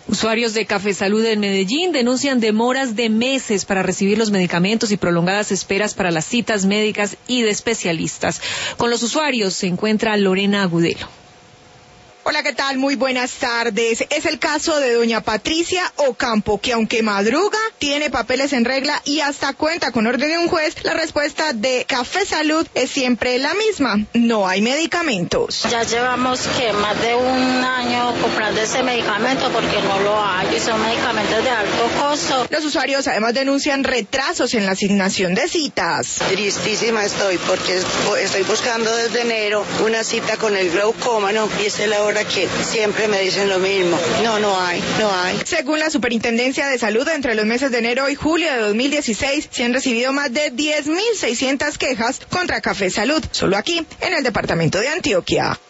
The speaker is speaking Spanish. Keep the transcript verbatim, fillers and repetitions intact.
Usuarios de Café Salud en Medellín denuncian demoras de meses para recibir los medicamentos y prolongadas esperas para las citas médicas y de especialistas. Con los usuarios se encuentra Lorena Agudelo. Hola, ¿qué tal? Muy buenas tardes. Es el caso de doña Patricia Ocampo, que aunque madruga, tiene papeles en regla y hasta cuenta con orden de un juez. La respuesta de Café Salud es siempre la misma: no hay medicamentos. Ya llevamos que más de un año comprando ese medicamento porque no lo hay y son medicamentos de alto costo. Los usuarios además denuncian retrasos en la asignación de citas. Tristísima estoy porque estoy buscando desde enero una cita con el glaucómano y esa es la hora que siempre me dicen lo mismo. No, no hay, no hay. Según la Superintendencia de Salud, entre los meses de enero y julio de dos mil dieciséis se han recibido más de diez mil seiscientas quejas contra Café Salud, solo aquí, en el departamento de Antioquia.